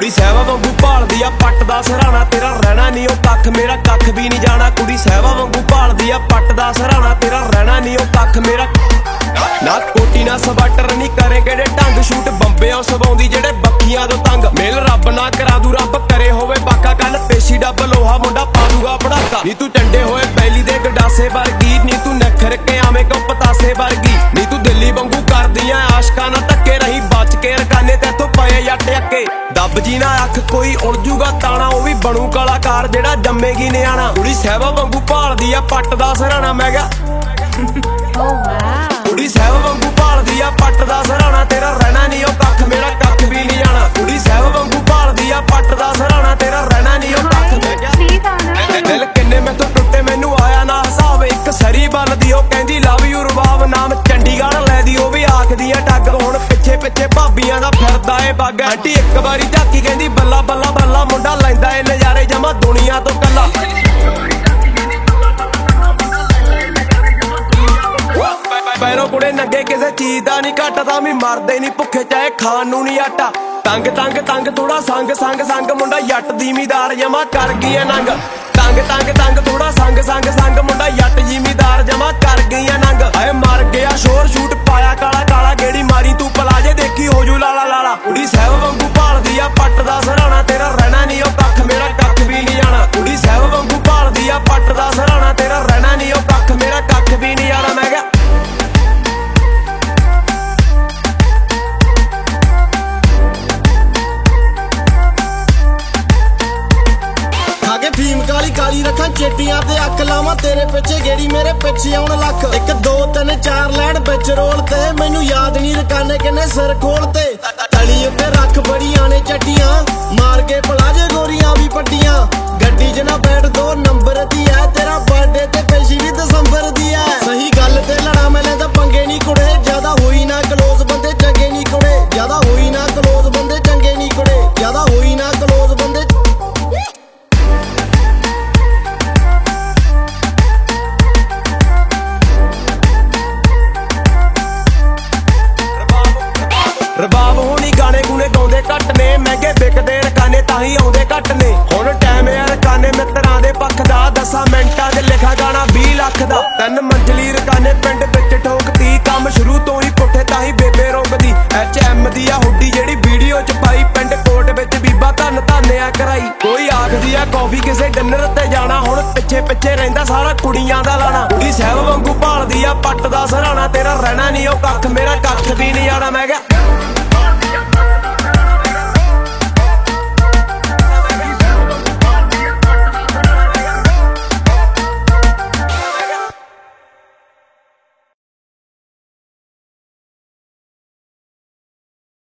ਕੁੜੀ ਸਹਿਵਾ ਵਾਂਗੂ ਭਾਲਦੀ ਆ ਪੱਟ ਦਾ ਸਰਾਣਾ, ਤੇਰਾ ਰਹਿਣਾ ਨਹੀਂ ਉਹ ਕੱਖ, ਮੇਰਾ ਕੱਖ ਵੀ ਨਹੀਂ ਜਾਣਾ। ਕੁੜੀ ਸਹਿਵਾ ਵਾਂਗੂ ਭਾਲਦੀ ਆ ਪੱਟ ਦਾ ਸਰਾਣਾ, ਤੇਰਾ ਰਹਿਣਾ ਨਹੀਂ ਉਹ ਕੱਖ, ਮੇਰਾ ਨਾ ਕੋਟੀ ਨਾ ਸਵਾਟਰ ਨਹੀਂ ਕਰੇ ਕਿਹੜੇ ਢੰਗ, ਸ਼ੂਟ ਬੰਬਿਆਂ ਸਵਾਉਂਦੀ ਜਿਹੜੇ ਬੱਖੀਆਂ ਤੋਂ ਤੰਗ। ਮੇਲ ਰੱਬ ਨਾ ਕਰਾ ਦੂ ਰੱਬ ਕਰੇ ਹੋਵੇ ਬਾਕਾ, ਕੱਲ ਪੇਸ਼ੀ ਡੱਬ ਲੋਹਾ ਮੁੰਡਾ ਪਾ ਦੂਗਾ ਪੜਾਕਾ। ਨੀ ਤੂੰ ਟੰਡੇ ਹੋਏ ਬੈਲੀ ਦੇ ਗੰਡਾਸੇ ਵਰਗੀ, ਨੀ ਤੂੰ ਨਖਰ ਕੇ ਆਵੇਂ ਕਿਉਂ ਪਤਾਸੇ ਵਰਗੀ। ਨੀ ਤੂੰ ਦਿੱਲੀ ਵਾਂਗੂ ਕਰਦੀਆਂ ਆਸ਼ਕਾਂ ਨਾਲ ਧੱਕੇ, ਰਹੀ ਬਚ ਕੇ ਰਕਾਨੇ ਤੇਥੋਂ ਪਏ ਜੱਟ ਅੱਕੇ। ਦੱਬ ਜੀ ਨਾ ਅੱਖ ਕੋਈ ਉਲਝੂਗਾ ਤਾਣਾ, ਉਹ ਵੀ ਬਣੂ ਕਲਾਕਾਰ ਜਿਹੜਾ ਜੰਮੇਗੀ ਨਿਆਣਾ। ਕੁੜੀ ਸਹਿਵਾ ਵਾਂਗੂ ਭਾਲਦੀ ਆ ਪੱਟ ਦਾ ਸਰਾਣਾ, ਮੈਂ ਕਿਹਾ ਕੁੜੀ ਸਹਿਵਾ ਵਾਂਗੂ ਭਾਲਦੀ ਆ ਪੱਟ ਦਾ ਸਰਾਣਾ, ਤੇਰਾ ਰਹਿਣਾ ਨਹੀਂ ਉਹ ਕੱਖ, ਮੇਰਾ ਕੱਖ ਵੀ ਨਹੀਂ ਜਾਣਾ। ਕੁੜੀ ਸਹਿਵਾ ਵਾਂਗੂ ਭਾਲਦੀ ਆ ਪੱਟ ਦਾ ਸਰਾਣਾ, ਤੇਰਾ ਰਹਿਣਾ ਨਹੀਂ ਉਹ ਕੱਖ, ਮੈਂ ਕਿਹਾ ਦਿਲ ਕਿੰਨੇ ਮੈਥੋਂ ਟੁੱਟੇ ਮੈਨੂੰ ਆਇਆ ਨਾ ਹਿਸਾਬ। ਇੱਕ ਸਰੀ ਬੰਨਦੀ ਉਹ ਕਹਿੰਦੀ ਲਵ ਯੂ ਰਬਾਬ, ਨਾਮ ਚੰਡੀਗੜ੍ਹ ਲੈਦੀ ਉਹ ਵੀ ਆਖਦੀਆਂ ਟੱਗ। ਹੁਣ ਪਿੱਛੇ ਪਿੱਛੇ ਭਾਬੀਆਂ ਦਾ ਫਿਰਦਾ ਏ ਬੱਗ। ਆਂਟੀ ਇੱਕ ਵਾਰੀ ਝਾਕੀ ਕਹਿੰਦੀ ਬੱਲਾ ਬੱਲਾ ਬੱਲਾ, ਮੁੰਡਾ ਲੈਂਦਾ ਏ ਨਜ਼ਾਰੇ ਜਮਾ ਦੁਨੀਆ ਤੋਂ ਕੱਲਾ। ਪੈਰੋਂ ਕੁੜੇ ਨੰਗੇ ਕਿਸੇ ਚੀਜ਼ ਦਾ ਨਹੀਂ ਘੱਟ, ਤਾਂ ਵੀ ਮਰਦੇ ਨਹੀਂ ਭੁੱਖੇ ਚਾਹੇ ਖਾਣ ਨੂੰ ਨਹੀਂ ਆਟਾ। ਤੰਗ ਤੰਗ ਤੰਗ ਥੋੜਾ ਸੰਗ ਸੰਗ ਸੰਗ, ਮੁੰਡਾ ਜੱਟ ਜ਼ਿਮੀਦਾਰ ਜਮਾ ਕਰ ਗਈ ਐ ਨੰਗ। ਤੰਗ ਤੰਗ ਤੰਗ ਥੋੜਾ ਸੰਗ ਸੰਗ ਸੰਗ, ਮੁੰਡਾ ਜੱਟ ਜ਼ਿਮੀਦਾਰ ਜਮਾ ਕਰ ਗਈ ਐ ਨੰਗ। ਹਾਏ ਮਰ ਗਿਆ ਸ਼ੋਰ ਸ਼ੂਟ ਪਾਇਆ ਕਾਲਾ ਕਾਲਾ, ਗੇੜੀ ਮਾਰੀ ਤੂੰ ਪਲਾਜੇ ਦੇਖੀ ਹੋ ਜੂ ਲਾਲਾ ਲਾਲਾ। ਕੁੜੀ ਸਹਿਵਾ ਵਾਂਗੂ ਭਾਲਦੀ ਆ ਪੱਟ ਦਾ ਸਰਾਣਾ, ਤੇਰਾ ਰਹਿਣਾ ਨਹੀਂ ਉਹ ਕੱਖ, ਮੇਰਾ ਕੱਖ ਵੀ ਨਹੀਂ ਜਾਣਾ। ਕੁੜੀ ਸਹਿਵਾ ਵਾਂਗੂ ਭਾਲਦੀ ਆ ਪੱਟ ਦਾ ਸਰਾਣਾ, ਤੇਰਾ ਰਹਿਣਾ ਨਹੀਂ ਉਹ ਕੱਖ, ਮੇਰਾ ਕੱਖ ਵੀ ਨਹੀਂ ਜਾਣਾ। ਮੈਂ ਕਿਹਾ ਫੀਮ ਕਾਲੀ ਕਾਲੀ ਰੱਖਾਂ ਚੇਟੀਆਂ ਤੇ ਅੱਖ ਲਾਵਾਂ, ਤੇਰੇ ਪਿੱਛੇ ਗੇੜੀ ਮੇਰੇ ਪਿੱਛੇ ਆਉਣ ਲੱਖ। 1 2 3 4 ਲੈਣ ਵਿੱਚ ਰੋਲ ਤੇ, ਮੈਨੂੰ ਯਾਦ ਨਹੀਂ ਰਕਾਨੇ ਕਿੰਨੇ ਸਿਰ ਖੋਲ ਤੇ। ਤਲੀ ਉੱਤੇ ਰੱਖ ਬੜੀਆਂ ਨੇ ਚੱਟੀਆਂ, ਮਾਰ ਕੇ ਪਲਾਜੇ ਗੋਰੀਆਂ ਵੀ ਪੱਟੀਆਂ। ਗੱਡੀ 'ਚ ਨਾ ਬੈਠ 2 ਨੰਬਰ ਦੀ ਐ, ਤੇਰਾ ਬਰਥਡੇ ਤੇ ਪੇਸ਼ੀ ਵੀ ਦਸੰਬਰ ਦੀ ਐ। ਸਹੀ ਗੱਲ ਤੇ ਲੜਾ ਮੈਂ ਲੈਂਦਾ ਪੰਗੇ ਨਹੀਂ ਕੁੜੇ, ਜਿਆਦਾ ਹੋਈ ਨਾ ਕਲੋਜ਼ ਬੰਦੇ ਚੰਗੇ ਨਹੀਂ ਕੁੜੇ। ਜਿਆਦਾ ਹੋਈ ਨਾ ਕਲੋਜ਼ ਬੰਦੇ ਚੰਗੇ ਨਹੀਂ ਕੁੜੇ, ਜਿਆਦਾ ਹੋਈ ਨਾ ਕਲੋਜ਼ ਬੰਦੇ। ਰਬਾਬ ਹੋਣੀ ਗਾਣੇ ਗੂਣੇ ਗਾਉਂਦੇ ਘੱਟ ਨੇ, ਮਹਿੰਗੇ ਵਿਕਦੇ ਰਕਾਨੇ ਤਾਂ ਹੀ ਆਉਂਦੇ ਘੱਟ ਨੇ। ਹੁਣ ਟਾਈਮ ਆ ਰਕਾਨੇ ਮਿੱਤਰਾਂ ਦੇ ਪੱਖ ਦਾ, 10 ਮਿੰਟਾਂ 'ਚ ਲਿਖਾ ਗਾਣਾ 20 ਲੱਖ ਦਾ। 3 ਮੰਜ਼ਲੀ ਰਕਾਨੇ ਪਿੰਡ ਵਿੱਚ ਠੋਕਦੀ, ਕੰਮ ਸ਼ੁਰੂ ਤੋਂ ਹੀ ਪੁੱਠੇ ਤਾਂ ਹੀ ਬੇਬੇ ਰੋਕਦੀ। HM ਦੀ ਆ ਹੁੱਡੀ ਜਿਹੜੀ ਵੀਡੀਓ 'ਚ ਪਾਈ, ਪਿੰਡ ਕੋਟ ਵਿੱਚ ਬੀਬਾ ਧੰਨ ਧਾਨਿਆ ਕਰਾਈ। ਕੋਈ ਆਖਦੀ ਆ ਕੌਫੀ ਕਿਸੇ ਡਿਨਰ ਤੇ ਜਾਣਾ, ਹੁਣ ਪਿੱਛੇ ਪਿੱਛੇ ਰਹਿੰਦਾ ਸਾਰਾ ਕੁੜੀਆਂ ਦਾ ਲਾਣਾ। ਕੁੜੀ ਸਹਿਵਾ ਵਾਂਗੂ ਭਾਲਦੀ ਆ ਪੱਟ ਦਾ ਸਰਾਣਾ, ਤੇਰਾ ਰਹਿਣਾ ਨਹੀਂ ਉਹ ਕੱਖ, ਮੇਰਾ ਕੱਖ ਵੀ ਨਹੀਂ ਜਾਣਾ। ਮੈਂ ਕਿਹਾ